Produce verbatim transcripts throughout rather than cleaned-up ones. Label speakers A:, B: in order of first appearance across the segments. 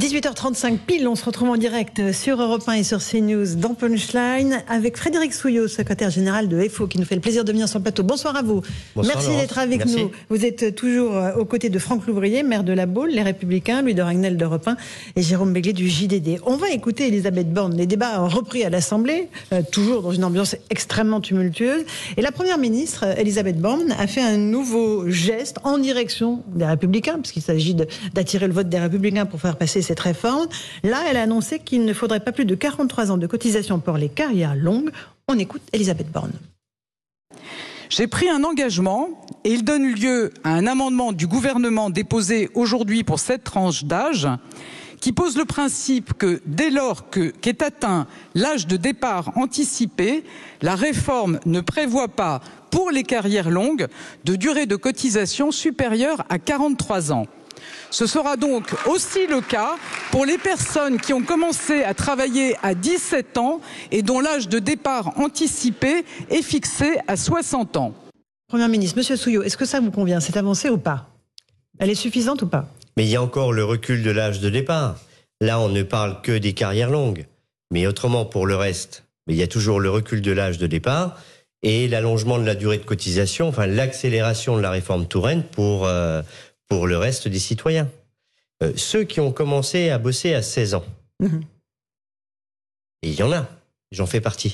A: dix-huit heures trente-cinq pile, on se retrouve en direct sur Europe un et sur CNews dans Punchline avec Frédéric Souillot, secrétaire général de F O, qui nous fait le plaisir de venir sur le plateau. Bonsoir à vous.
B: Bonsoir,
A: Merci
B: Laurence.
A: d'être avec
B: Merci.
A: nous. Vous êtes toujours aux côtés de Franck Louvrier, maire de La Baule, Les Républicains, Louis de Ragnel d'Europe un et Jérôme Béglé du J D D. On va écouter Elisabeth Borne. Les débats ont repris à l'Assemblée, euh, toujours dans une ambiance extrêmement tumultueuse. Et la Première ministre, Elisabeth Borne, a fait un nouveau geste en direction des Républicains, puisqu'il s'agit de, d'attirer le vote des Républicains pour faire passer cette réforme. Là, elle a annoncé qu'il ne faudrait pas plus de quarante-trois ans de cotisation pour les carrières longues. On écoute Elisabeth Borne.
C: J'ai pris un engagement et il donne lieu à un amendement du gouvernement déposé aujourd'hui pour cette tranche d'âge qui pose le principe que dès lors que, qu'est atteint l'âge de départ anticipé, la réforme ne prévoit pas pour les carrières longues de durée de cotisation supérieure à quarante-trois ans. Ce sera donc aussi le cas pour les personnes qui ont commencé à travailler à dix-sept ans et dont l'âge de départ anticipé est fixé à soixante ans.
A: Première ministre, Monsieur Souillot, est-ce que ça vous convient, cette avancée ou pas? Elle est suffisante ou pas?
B: Mais il y a encore le recul de l'âge de départ. Là, on ne parle que des carrières longues. Mais autrement, pour le reste, mais il y a toujours le recul de l'âge de départ et l'allongement de la durée de cotisation, enfin l'accélération de la réforme Touraine pour... Euh, pour le reste des citoyens. Euh, ceux qui ont commencé à bosser à seize ans. Mmh. Et il y en a, j'en fais partie.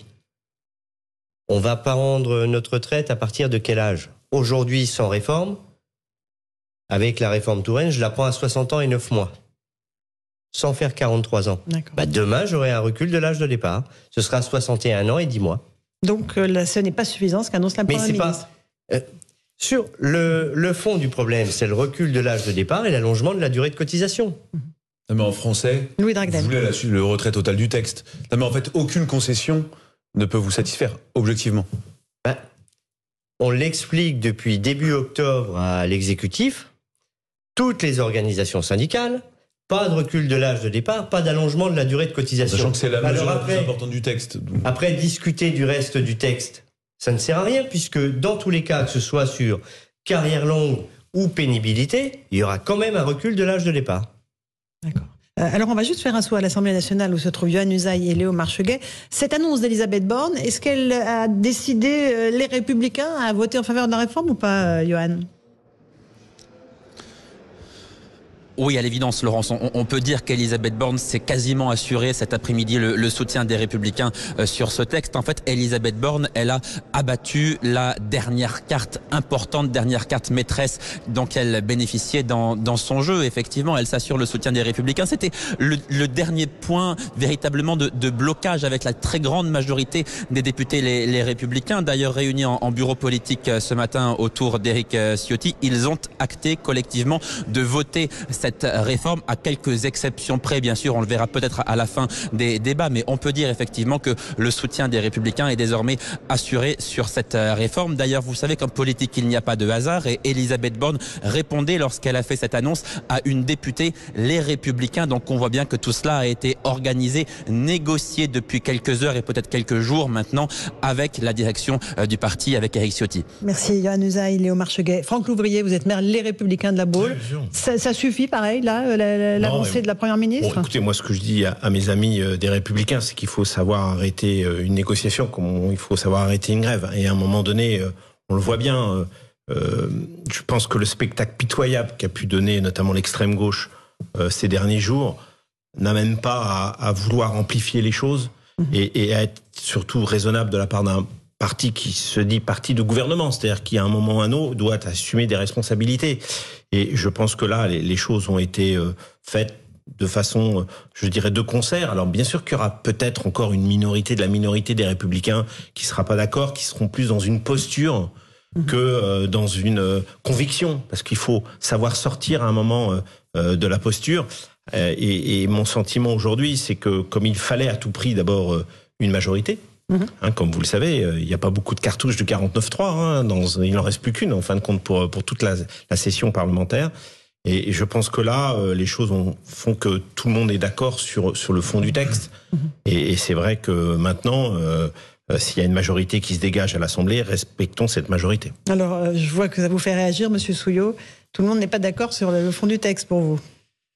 B: On va pas rendre notre retraite à partir de quel âge? Aujourd'hui, sans réforme, avec la réforme Touraine, je la prends à soixante ans et neuf mois. Sans faire quarante-trois ans. Bah, demain, j'aurai un recul de l'âge de départ. Ce sera soixante et un ans et dix mois.
A: Donc, euh, là, ce n'est pas suffisant, ce qu'annonce la Première ministre.
B: Mais c'est pas... Euh, Sur le, le fond du problème, c'est le recul de l'âge de départ et l'allongement de la durée de cotisation.
D: Non mais en français,
A: Louis
D: vous voulez la, le retrait total du texte. Non mais en fait, aucune concession ne peut vous satisfaire, objectivement.
B: Ben, on l'explique depuis début octobre à l'exécutif, toutes les organisations syndicales, pas de recul de l'âge de départ, pas d'allongement de la durée de cotisation.
D: Sachant que c'est la mesure
B: après,
D: la plus importante du texte.
B: Après, discuter du reste du texte, ça ne sert à rien, puisque dans tous les cas, que ce soit sur carrière longue ou pénibilité, il y aura quand même un recul de l'âge de départ.
A: D'accord. Euh, alors, on va juste faire un saut à l'Assemblée nationale où se trouvent Yohann Usaï et Léo Marcheguet. Cette annonce d'Elisabeth Borne, est-ce qu'elle a décidé, euh, les Républicains, à voter en faveur de la réforme ou pas, euh, Yohann ?
E: Oui, à l'évidence, Laurence, on, on peut dire qu'Elisabeth Borne s'est quasiment assuré cet après-midi le, le soutien des Républicains euh, sur ce texte. En fait, Elisabeth Borne, elle a abattu la dernière carte importante, dernière carte maîtresse dont elle bénéficiait dans, dans son jeu. Effectivement, elle s'assure le soutien des Républicains. C'était le, le dernier point véritablement de, de blocage avec la très grande majorité des députés, les, les Républicains. D'ailleurs, réunis en, en bureau politique ce matin autour d'Éric Ciotti, ils ont acté collectivement de voter cette Cette réforme, à quelques exceptions près, bien sûr, on le verra peut-être à la fin des débats, mais on peut dire effectivement que le soutien des Républicains est désormais assuré sur cette réforme. D'ailleurs, vous savez qu'en politique, il n'y a pas de hasard, et Elisabeth Borne répondait lorsqu'elle a fait cette annonce à une députée, les Républicains. Donc on voit bien que tout cela a été organisé, négocié depuis quelques heures et peut-être quelques jours maintenant avec la direction du parti, avec Éric Ciotti.
A: Merci Yohann Usaï, Léo Marcheguet. Franck Louvrier, vous êtes maire Les Républicains de La Baule. Ça, ça suffit, pareil, là, l'avancée de la Première ministre?
F: Bon, écoutez, moi, ce que je dis à, à mes amis euh, des Républicains, c'est qu'il faut savoir arrêter euh, une négociation, comme on, il faut savoir arrêter une grève. Et à un moment donné, euh, on le voit bien, euh, euh, je pense que le spectacle pitoyable qu'a pu donner notamment l'extrême gauche euh, ces derniers jours n'amène pas à, à vouloir amplifier les choses mmh. et, et à être surtout raisonnable de la part d'un parti qui se dit parti de gouvernement, c'est-à-dire qui à un moment ou à un autre doit assumer des responsabilités. Et je pense que là, les, les choses ont été euh, faites de façon, euh, je dirais, de concert. Alors bien sûr qu'il y aura peut-être encore une minorité de la minorité des Républicains qui sera pas d'accord, qui seront plus dans une posture que euh, dans une euh, conviction, parce qu'il faut savoir sortir à un moment euh, euh, de la posture. Euh, et, et mon sentiment aujourd'hui, c'est que comme il fallait à tout prix d'abord euh, une majorité, Mmh. Hein, comme vous le savez, il n'y a pas beaucoup de cartouches de quarante-neuf trois. Hein, dans, il n'en reste plus qu'une, en fin de compte, pour, pour toute la, la session parlementaire. Et, et je pense que là, euh, les choses ont, font que tout le monde est d'accord sur, sur le fond du texte. Mmh. Et, et c'est vrai que maintenant, euh, euh, s'il y a une majorité qui se dégage à l'Assemblée, respectons cette majorité.
A: Alors, euh, je vois que ça vous fait réagir, Monsieur Souillot. Tout le monde n'est pas d'accord sur le fond du texte pour vous.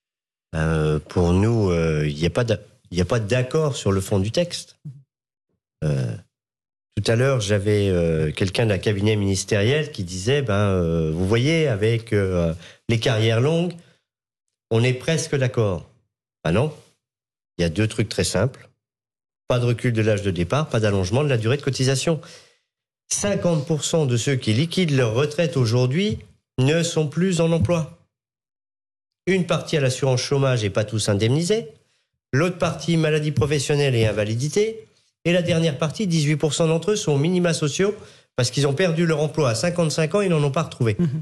B: Euh, pour nous, il euh, n'y a pas d'a- il n'y a pas d'accord sur le fond du texte. Euh, tout à l'heure, j'avais euh, quelqu'un d'un cabinet ministériel qui disait, ben, euh, vous voyez, avec euh, les carrières longues, on est presque d'accord. Ah non, il y a deux trucs très simples. Pas de recul de l'âge de départ, pas d'allongement de la durée de cotisation. cinquante pour cent de ceux qui liquident leur retraite aujourd'hui ne sont plus en emploi. Une partie à l'assurance chômage et pas tous indemnisés. L'autre partie, maladie professionnelle et invalidité. Et la dernière partie, dix-huit pour cent d'entre eux sont aux minima sociaux parce qu'ils ont perdu leur emploi à cinquante-cinq ans et n'en ont pas retrouvé. Mmh.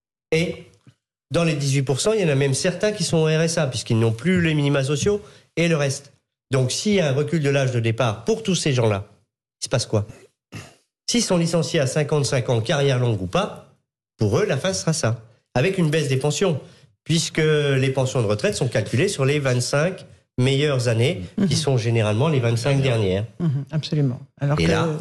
B: Et dans les dix-huit pour cent, il y en a même certains qui sont au R S A puisqu'ils n'ont plus les minima sociaux et le reste. Donc s'il y a un recul de l'âge de départ pour tous ces gens-là, il se passe quoi? S'ils sont licenciés à cinquante-cinq ans, carrière longue ou pas, pour eux, la fin sera ça. Avec une baisse des pensions, puisque les pensions de retraite sont calculées sur les vingt-cinq meilleures années, mmh. qui sont généralement les vingt-cinq dernières.
A: Mmh, absolument. Alors
B: et
A: que
B: là,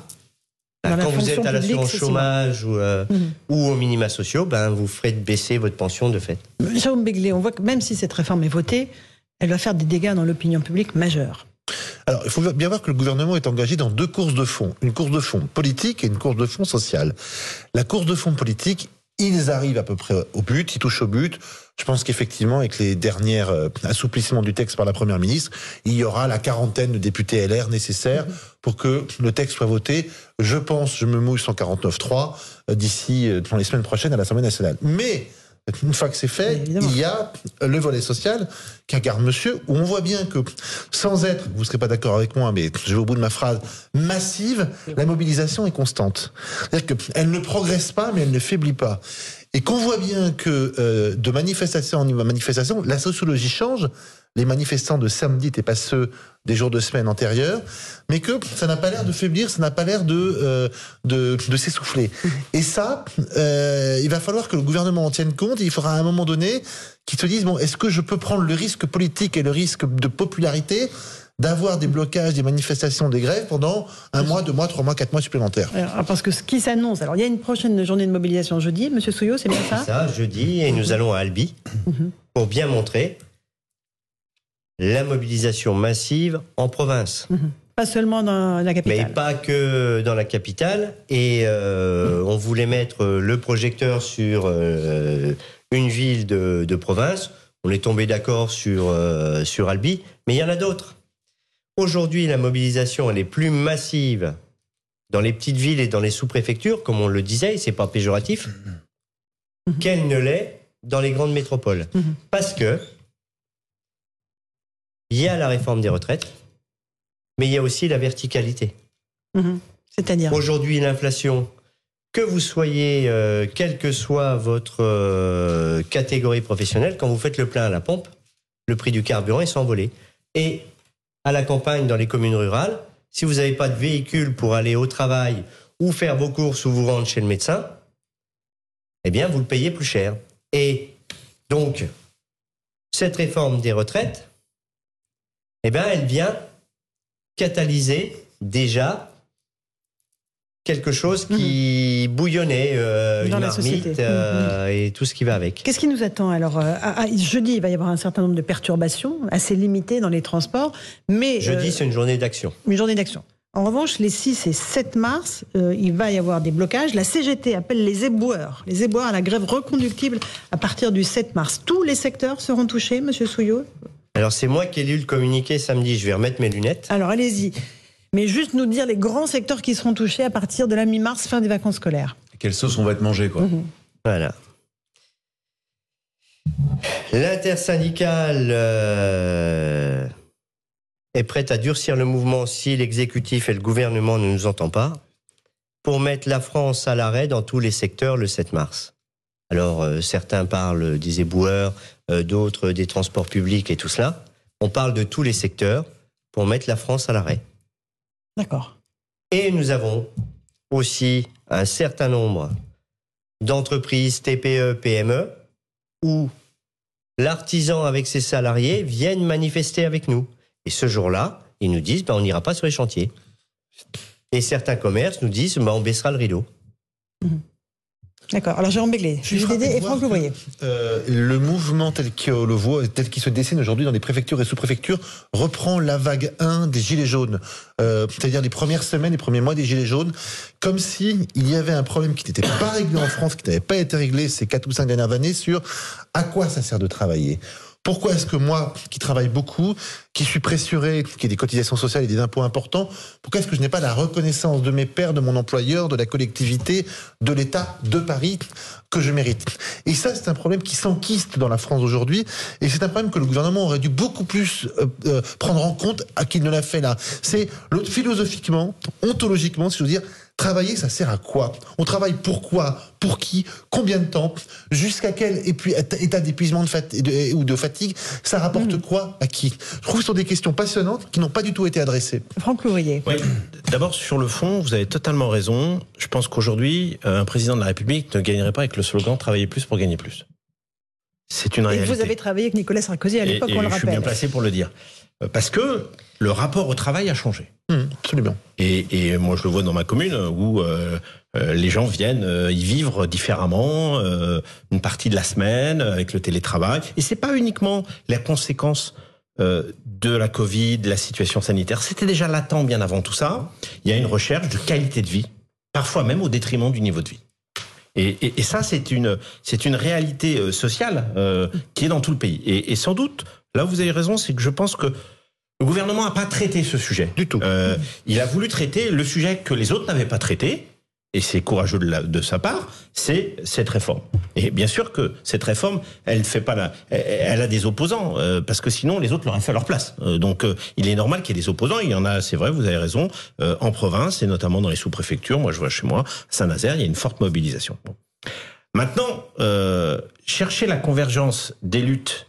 B: là quand vous êtes à l'assurance chômage ou, euh, mmh. ou aux minima sociaux, ben, vous ferez baisser votre pension de fait.
A: Jérôme Begley, on voit que même si cette réforme est votée, elle va faire des dégâts dans l'opinion publique majeurs.
G: Alors, il faut bien voir que le gouvernement est engagé dans deux courses de fond. Une course de fond politique et une course de fond sociale. La course de fond politique, ils arrivent à peu près au but, ils touchent au but. Je pense qu'effectivement, avec les derniers assouplissements du texte par la Première ministre, il y aura la quarantaine de députés L R nécessaires pour que le texte soit voté. Je pense, je me mouille cent quarante-neuf trois d'ici dans les semaines prochaines à l'Assemblée nationale. Mais une fois que c'est fait, évidemment, il y a le volet social qu'incarne monsieur, où on voit bien que, sans être, vous ne serez pas d'accord avec moi, mais je vais au bout de ma phrase, massive, la mobilisation est constante. C'est-à-dire qu'elle ne progresse pas, mais elle ne faiblit pas. Et qu'on voit bien que euh, de manifestation en manifestation, la sociologie change. Les manifestants de samedi n'étaient pas ceux des jours de semaine antérieurs, mais que ça n'a pas l'air de faiblir, ça n'a pas l'air de, euh, de, de s'essouffler. Et ça, euh, il va falloir que le gouvernement en tienne compte, et il faudra à un moment donné qu'ils se disent, bon, est-ce que je peux prendre le risque politique et le risque de popularité d'avoir des blocages, des manifestations, des grèves pendant un mois, deux mois, trois mois, quatre mois supplémentaires?
A: Alors, parce que ce qui s'annonce, alors il y a une prochaine journée de mobilisation jeudi, Monsieur Souillot, c'est bien ça?
B: C'est ça, jeudi, et nous allons à Albi mm-hmm. pour bien montrer la mobilisation massive en province. Mmh.
A: Pas seulement dans la capitale.
B: Mais pas que dans la capitale. Et euh, mmh. on voulait mettre le projecteur sur euh, une ville de, de province. On est tombé d'accord sur, euh, sur Albi, mais il y en a d'autres. Aujourd'hui, la mobilisation, elle est plus massive dans les petites villes et dans les sous-préfectures, comme on le disait, et c'est pas péjoratif, mmh. qu'elle ne l'est dans les grandes métropoles. Mmh. Parce que il y a la réforme des retraites, mais il y a aussi la verticalité.
A: Mmh, c'est-à-dire ?
B: Aujourd'hui, l'inflation, que vous soyez, euh, quelle que soit votre euh, catégorie professionnelle, quand vous faites le plein à la pompe, le prix du carburant est s'envolé. Et à la campagne, dans les communes rurales, si vous n'avez pas de véhicule pour aller au travail ou faire vos courses ou vous rendre chez le médecin, eh bien, vous le payez plus cher. Et donc, cette réforme des retraites, eh bien, elle vient catalyser déjà quelque chose qui mmh. bouillonnait, euh, une marmite euh, mmh. et tout ce qui va avec.
A: Qu'est-ce qui nous attend alors euh, à, à, jeudi, il va y avoir un certain nombre de perturbations assez limitées dans les transports, mais
B: jeudi, euh, c'est une journée d'action.
A: Une journée d'action. En revanche, les six et sept mars, euh, il va y avoir des blocages. La C G T appelle les éboueurs, les éboueurs à la grève reconductible à partir du sept mars. Tous les secteurs seront touchés, Monsieur Souillot ?
B: Alors, c'est moi qui ai lu le communiqué samedi. Je vais remettre mes lunettes.
A: Alors, allez-y. Mais juste nous dire les grands secteurs qui seront touchés à partir de la mi-mars, fin des vacances scolaires.
D: Quelle sauce on va te manger, quoi. Mmh.
B: Voilà. L'intersyndicale euh, est prête à durcir le mouvement si l'exécutif et le gouvernement ne nous entendent pas, pour mettre la France à l'arrêt dans tous les secteurs le sept mars. Alors, euh, certains parlent des éboueurs, euh, d'autres des transports publics et tout cela. On parle de tous les secteurs pour mettre la France à l'arrêt.
A: D'accord.
B: Et nous avons aussi un certain nombre d'entreprises T P E, P M E où l'artisan avec ses salariés viennent manifester avec nous. Et ce jour-là, ils nous disent ben, on n'ira pas sur les chantiers. Et certains commerces nous disent ben, on baissera le rideau. Mmh.
A: D'accord. Alors Jérôme Béglé, J D D et Franck Louvrier.
G: Euh, le mouvement tel qu'il le voit, tel qu'il se dessine aujourd'hui dans les préfectures et sous-préfectures, reprend la vague un des Gilets jaunes. Euh, c'est-à-dire les premières semaines, les premiers mois des Gilets jaunes, comme si il y avait un problème qui n'était pas réglé en France, qui n'avait pas été réglé ces quatre ou cinq dernières années, sur à quoi ça sert de travailler. Pourquoi est-ce que moi, qui travaille beaucoup, qui suis pressuré, qui ai des cotisations sociales et des impôts importants, pourquoi est-ce que je n'ai pas la reconnaissance de mes pairs, de mon employeur, de la collectivité, de l'État, de Paris, que je mérite? Et ça, c'est un problème qui s'enquiste dans la France aujourd'hui, et c'est un problème que le gouvernement aurait dû beaucoup plus euh, euh, prendre en compte à qu'il ne l'a fait là. C'est philosophiquement, ontologiquement, si je veux dire, travailler, ça sert à quoi? On travaille pourquoi? Pour qui? Combien de temps? Jusqu'à quel état d'épuisement de fat- de, ou de fatigue? Ça rapporte mmh. quoi à qui? Je trouve que ce sont des questions passionnantes qui n'ont pas du tout été adressées.
A: Franck Louvrier.
F: Oui. D'abord, sur le fond, vous avez totalement raison. Je pense qu'aujourd'hui, un président de la République ne gagnerait pas avec le slogan « Travailler plus pour gagner plus ». C'est une
A: et
F: réalité.
A: Vous avez travaillé avec Nicolas Sarkozy à l'époque,
F: et, et
A: on le
F: je
A: rappelle.
F: Je suis bien placé pour le dire. Parce que le rapport au travail a changé.
G: Mmh, absolument.
F: Et, et moi, je le vois dans ma commune où euh, euh, les gens viennent euh, y vivre différemment, euh, une partie de la semaine, avec le télétravail. Et c'est pas uniquement la conséquence euh, de la Covid, de la situation sanitaire. C'était déjà latent bien avant tout ça. Il y a une recherche de qualité de vie, parfois même au détriment du niveau de vie. Et, et, et ça, c'est une, c'est une réalité euh, sociale euh, qui est dans tout le pays. Et, et sans doute, là où vous avez raison, c'est que je pense que le gouvernement n'a pas traité ce sujet.
G: Du tout.
F: Euh, il a voulu traiter le sujet que les autres n'avaient pas traité, et c'est courageux de, la, de sa part, c'est cette réforme. Et bien sûr que cette réforme, elle fait pas la, elle, elle a des opposants, euh, parce que sinon les autres l'auraient fait à leur place. Euh, donc euh, il est normal qu'il y ait des opposants. Il y en a, c'est vrai, vous avez raison, euh, en province et notamment dans les sous-préfectures. Moi, je vois chez moi, à Saint-Nazaire, il y a une forte mobilisation. Bon. Maintenant, euh, chercher la convergence des luttes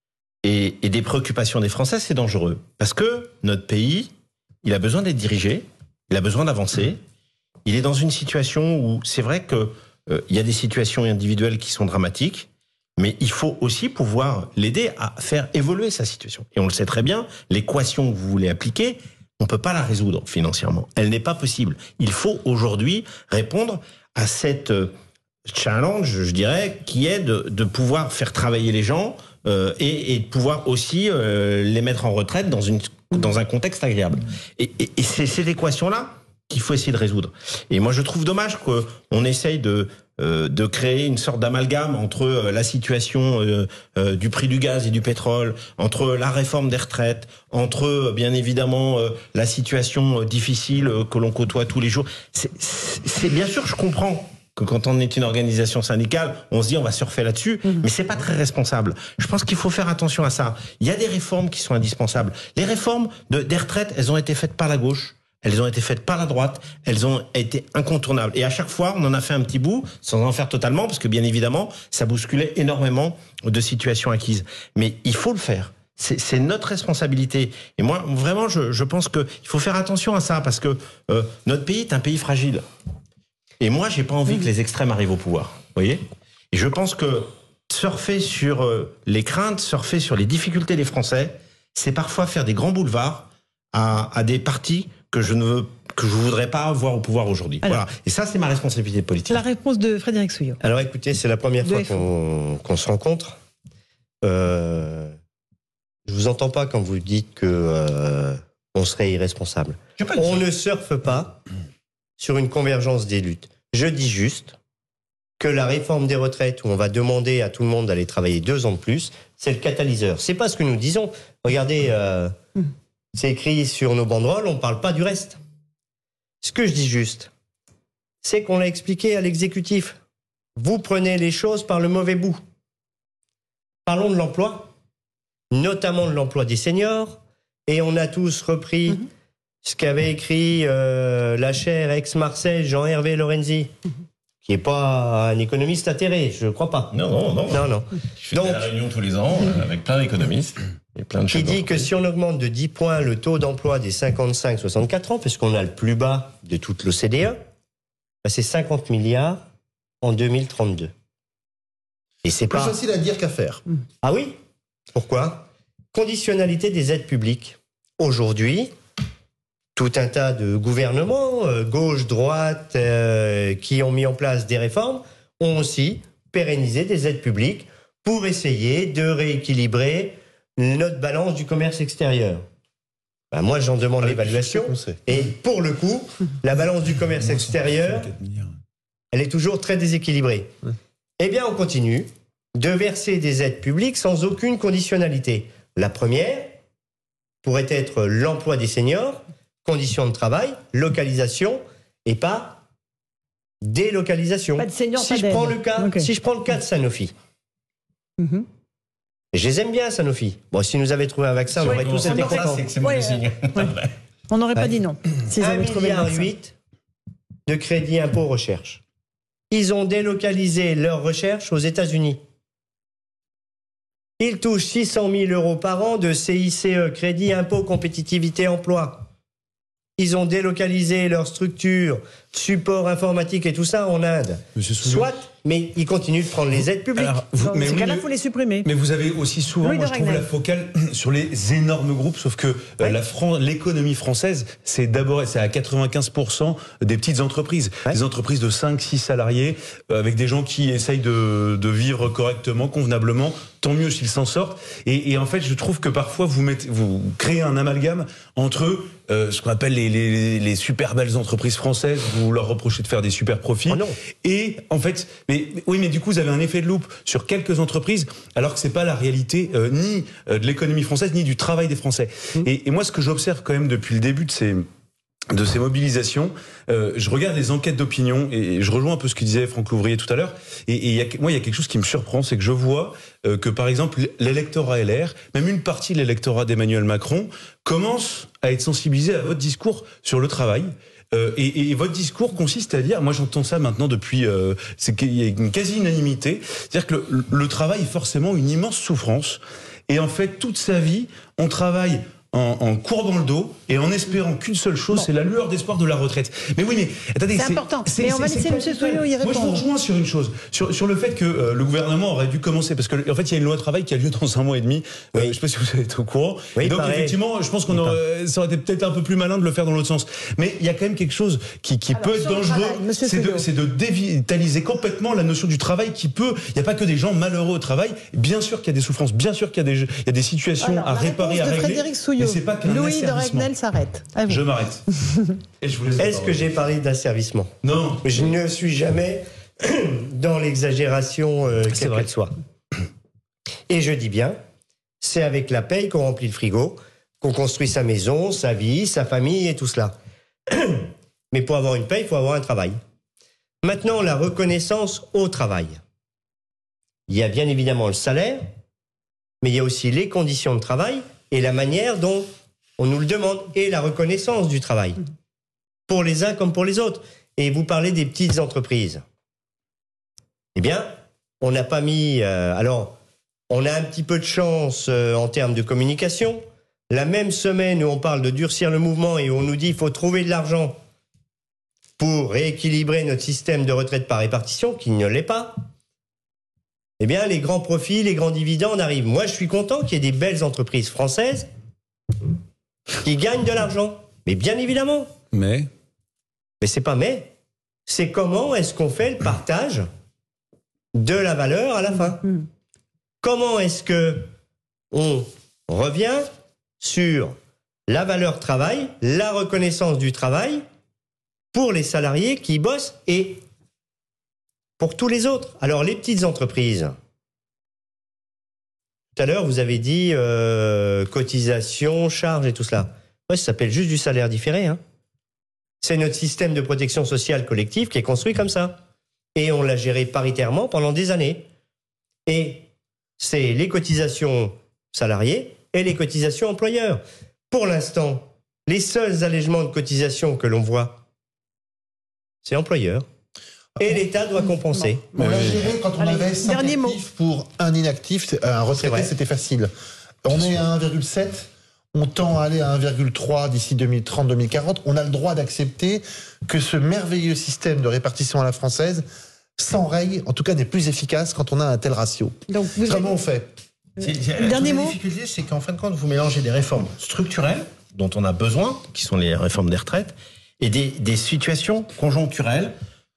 F: et, et des préoccupations des Français, c'est dangereux, parce que notre pays, il a besoin d'être dirigé, il a besoin d'avancer. Il est dans une situation où c'est vrai que euh, il y a des situations individuelles qui sont dramatiques, mais il faut aussi pouvoir l'aider à faire évoluer sa situation. Et on le sait très bien, l'équation que vous voulez appliquer, on peut pas la résoudre financièrement. Elle n'est pas possible. Il faut aujourd'hui répondre à cette euh, challenge, je dirais, qui est de, de pouvoir faire travailler les gens euh, et, et de pouvoir aussi euh, les mettre en retraite dans une dans un contexte agréable. Et, et, et c'est cette équation-là qu'il faut essayer de résoudre. Et moi, je trouve dommage qu'on essaye de, euh, de créer une sorte d'amalgame entre euh, la situation euh, euh, du prix du gaz et du pétrole, entre la réforme des retraites, entre, euh, bien évidemment, euh, la situation euh, difficile euh, que l'on côtoie tous les jours. C'est, c'est, c'est bien sûr, je comprends que quand on est une organisation syndicale, on se dit on va surfer là-dessus, mmh. mais c'est pas très responsable. Je pense qu'il faut faire attention à ça. Il y a des réformes qui sont indispensables. Les réformes de, des retraites, elles ont été faites par la gauche. Elles ont été faites par la droite, elles ont été incontournables. Et à chaque fois, on en a fait un petit bout, sans en faire totalement, parce que bien évidemment, ça bousculait énormément de situations acquises. Mais il faut le faire. C'est, c'est notre responsabilité. Et moi, vraiment, je, je pense qu'il faut faire attention à ça, parce que euh, notre pays est un pays fragile. Et moi, j'ai pas envie que les extrêmes arrivent au pouvoir. Vous voyez ? Et je pense que surfer sur euh, les craintes, surfer sur les difficultés des Français, c'est parfois faire des grands boulevards à, à des partis que je ne veux, que je voudrais pas avoir au pouvoir aujourd'hui. Alors, voilà. Et ça, c'est ma responsabilité politique.
A: La réponse de Frédéric Souillot.
B: Alors écoutez, c'est la première fois qu'on, qu'on se rencontre. Euh, je vous entends pas quand vous dites que euh, on serait irresponsable. On ne surfe pas sur une convergence des luttes. Je dis juste que la réforme des retraites, où on va demander à tout le monde d'aller travailler deux ans de plus, c'est le catalyseur. C'est pas ce que nous disons. Regardez. Euh, mmh. C'est écrit sur nos banderoles, on ne parle pas du reste. Ce que je dis juste, c'est qu'on l'a expliqué à l'exécutif. Vous prenez les choses par le mauvais bout. Parlons de l'emploi, notamment de l'emploi des seniors, et on a tous repris mmh. ce qu'avait écrit euh, la chaire ex-Marseille Jean-Hervé Lorenzi, mmh. qui n'est pas un économiste atterré, je ne crois pas.
D: Non, non, non.
B: non, non.
D: Je fais Donc, la réunion tous les ans euh, avec plein d'économistes. Et plein de
B: qui dit que si on augmente de dix points le taux d'emploi des cinquante-cinq soixante-quatre ans, puisqu'on a le plus bas de toute l'O C D E, bah c'est cinquante milliards en deux mille trente-deux. Et c'est
G: plus
B: pas
G: facile à dire qu'à faire.
B: Ah oui ? Pourquoi ? Conditionnalité des aides publiques. Aujourd'hui, tout un tas de gouvernements, euh, gauche, droite, euh, qui ont mis en place des réformes, ont aussi pérennisé des aides publiques pour essayer de rééquilibrer notre balance du commerce extérieur. Ben moi, j'en demande l'évaluation. Et pour le coup, la balance du commerce extérieur, elle est toujours très déséquilibrée. Eh bien, on continue de verser des aides publiques sans aucune conditionnalité. La première pourrait être l'emploi des seniors, conditions de travail, localisation, et pas délocalisation.
A: Pas de seniors,
B: si
A: pas
B: je
A: d'aide.
B: prends le cas,
A: Okay.
B: si je prends le cas de Sanofi.
A: Mm-hmm.
B: Je les aime bien, Sanofi. Bon, si nous avait trouvé un vaccin, on aurait tous été contents.
A: Ouais, ouais. On n'aurait pas
B: Ouais.
A: dit non. S'ils
B: un
A: avaient trouvé le
B: milliard
A: vaccin.
B: huit de crédit impôt recherche. Ils ont délocalisé leur recherche aux États-Unis. Ils touchent six cent mille euros par an de C I C E, crédit impôt compétitivité emploi. Ils ont délocalisé leur structure, support informatique et tout ça en Inde.
D: Monsieur Souillon.
B: Soit, mais ils continuent de prendre les aides publiques.
D: Alors, vous-
A: Dans
D: mais
A: ce
D: oui,
A: cas-là,
D: mais-
A: il faut les supprimer.
D: Mais vous avez aussi souvent,
A: Louis
D: moi,
A: de
D: je trouve
A: Ragnel.
D: la focale sur les énormes groupes, sauf que euh,
B: Ouais.
D: la Fran- l'économie française, c'est d'abord, c'est à quatre-vingt-quinze pour cent des petites entreprises,
B: Ouais.
D: des entreprises de cinq six salariés, euh, avec des gens qui essayent de, de vivre correctement, convenablement. Tant mieux s'ils s'en sortent. Et, et en fait, je trouve que parfois vous mettez, vous créez un amalgame entre euh, ce qu'on appelle les, les, les super belles entreprises françaises. Vous leur reprochez de faire des super profits.
B: Oh non.
D: Et en fait, mais oui, mais du coup, vous avez un effet de loupe sur quelques entreprises, alors que c'est pas la réalité euh, ni euh, de l'économie française ni du travail des Français.
B: Mmh.
D: Et, et moi, ce que j'observe quand même depuis le début de ces de ces mobilisations, euh, je regarde les enquêtes d'opinion et je rejoins un peu ce que disait Franck Louvrier tout à l'heure. Et, et il y a, moi, il y a quelque chose qui me surprend, c'est que je vois euh, que par exemple l'électorat L R, même une partie de l'électorat d'Emmanuel Macron, commence à être sensibilisé à votre discours sur le travail. Euh, et, et votre discours consiste à dire, moi j'entends ça maintenant depuis, euh, c'est qu'il y a une quasi-unanimité, c'est-à-dire que le, le travail est forcément une immense souffrance. Et en fait, toute sa vie, on travaille en, en courbant le dos et en espérant qu'une seule chose,
A: Bon.
D: c'est la lueur d'espoir de la retraite. Mais oui, mais attendez,
A: C'est important. Mais on va laisser
D: capital.
A: M. Souillon y
D: Moi, je vous
A: répondre.
D: rejoins sur une chose, sur, sur le fait que euh, le gouvernement aurait dû commencer, parce que en fait, il y a une loi travail qui a lieu dans un mois et demi. Euh,
B: Oui.
D: je sais pas si vous êtes au courant.
B: Oui,
D: et donc,
B: pareil.
D: effectivement, je pense qu'on aurait, ça aurait été peut-être un peu plus malin de le faire dans l'autre sens. Mais il y a quand même quelque chose qui, qui
A: Alors,
D: peut être
A: sur le
D: dangereux,
A: travail, Monsieur
D: c'est de,
A: Souillon.
D: c'est de dévitaliser complètement la notion du travail qui peut. Il n'y a pas que des gens malheureux au travail. Bien sûr qu'il y a des souffrances, bien sûr qu'il y a des, il y a des situations
A: Alors,
D: à
A: la
D: réparer, à
A: réponse de
D: régler.
A: Frédéric Souillon.
D: Mais c'est pas qu'un
A: Louis de
D: asservissement.
A: Ragnel s'arrête. À vous.
D: Je m'arrête. Et je vous laisse la
B: Est-ce
D: parole.
B: que j'ai parlé d'asservissement?
D: Non.
B: Je ne suis jamais dans l'exagération euh, quelle
F: vrai.
B: qu'elle soit. Et je dis bien, c'est avec la paye qu'on remplit le frigo, qu'on construit sa maison, sa vie, sa famille et tout cela. Mais pour avoir une paye, il faut avoir un travail. Maintenant, la reconnaissance au travail. Il y a bien évidemment le salaire, mais il y a aussi les conditions de travail et la manière dont on nous le demande, et la reconnaissance du travail. Pour les uns comme pour les autres. Et vous parlez des petites entreprises. Eh bien, on n'a pas mis... euh, alors, on a un petit peu de chance euh, en termes de communication. La même semaine où on parle de durcir le mouvement et où on nous dit qu'il faut trouver de l'argent pour rééquilibrer notre système de retraite par répartition, qui ne l'est pas, eh bien, les grands profits, les grands dividendes arrivent. Moi, je suis content qu'il y ait des belles entreprises françaises qui gagnent de l'argent. Mais bien évidemment.
D: Mais.
B: Mais c'est pas mais. C'est comment est-ce qu'on fait le partage de la valeur à la fin.
A: Mm.
B: Comment est-ce que on revient sur la valeur travail, la reconnaissance du travail pour les salariés qui bossent et pour tous les autres. Alors les petites entreprises. Tout à l'heure, vous avez dit euh, cotisation, charges et tout cela. Ouais, ça s'appelle juste du salaire différé. Hein. C'est notre système de protection sociale collective qui est construit comme ça. Et on l'a géré paritairement pendant des années. Et c'est les cotisations salariés et les cotisations employeurs. Pour l'instant, les seuls allègements de cotisations que l'on voit, c'est employeurs. Et l'État doit compenser.
G: On l'a géré quand on
A: Allez,
G: avait cinq
A: dernier mot.
G: actifs pour un inactif, c'est- un
B: C'est
G: retraité,
B: vrai.
G: c'était facile. On est à un virgule sept, on tend à aller à un virgule trois d'ici deux mille trente deux mille quarante. On a le droit d'accepter que ce merveilleux système de répartition à la française s'enraye, en tout cas n'est plus efficace quand on a un tel ratio.
A: Donc, vous
G: Comment on fait?
F: C'est- c'est-
A: Dernier
F: la
A: mot.
F: difficulté, c'est qu'en fin de compte, vous mélangez des réformes structurelles dont on a besoin, qui sont les réformes des retraites, et des, des situations conjoncturelles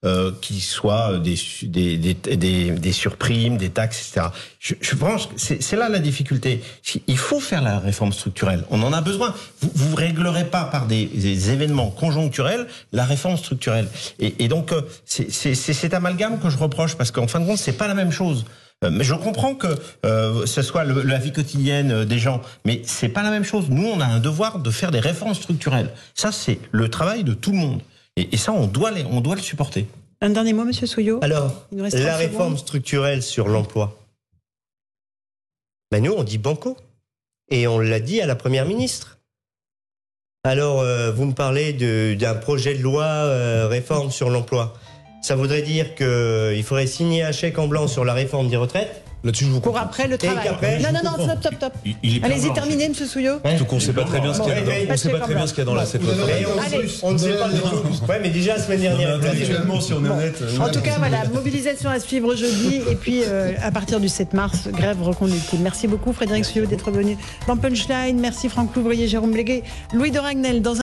F: euh, qui soient des, des, des, des, des surprimes, des taxes, et cetera. Je, je pense que c'est, c'est là la difficulté. Il faut faire la réforme structurelle. On en a besoin. Vous ne réglerez pas par des, des événements conjoncturels la réforme structurelle. Et, et donc, c'est, c'est, c'est cet amalgame que je reproche, parce qu'en fin de compte, c'est pas la même chose. Mais je comprends que euh, ce soit le, la vie quotidienne des gens, mais c'est pas la même chose. Nous, on a un devoir de faire des réformes structurelles. Ça, c'est le travail de tout le monde. Et, et ça, on doit, les, on doit le supporter.
A: Un dernier mot, Monsieur Souillot.
B: Alors, la réforme structurelle sur l'emploi, ben nous, on dit banco. Et on l'a dit à la Première ministre. Alors, euh, vous me parlez de, d'un projet de loi euh, réforme sur l'emploi. Ça voudrait dire qu'il faudrait signer un chèque en blanc sur la réforme des retraites.
D: Là-dessus, je vous
A: Pour après le travail.
B: qu'après,
A: non, non, non, stop, stop, stop.
F: Il, il
A: Allez-y, terminez, Monsieur Souillot.
D: Surtout qu'on ne sait pas très bien ce qu'il y a
B: Bon,
D: dedans. On sait pas très bien ce qu'il y a dans la cette loi.
B: On, on ne sait pas du tout. Ouais, mais déjà la semaine dernière.
D: Intellectuellement, si on est honnête.
A: En tout cas, voilà, mobilisation à suivre jeudi et puis euh, à partir du sept mars, grève reconductible. Merci beaucoup Frédéric Souillot d'être venu dans Punchline. Merci Franck Louvrier, Jérôme Béglé, Louis de Ragnel. Dans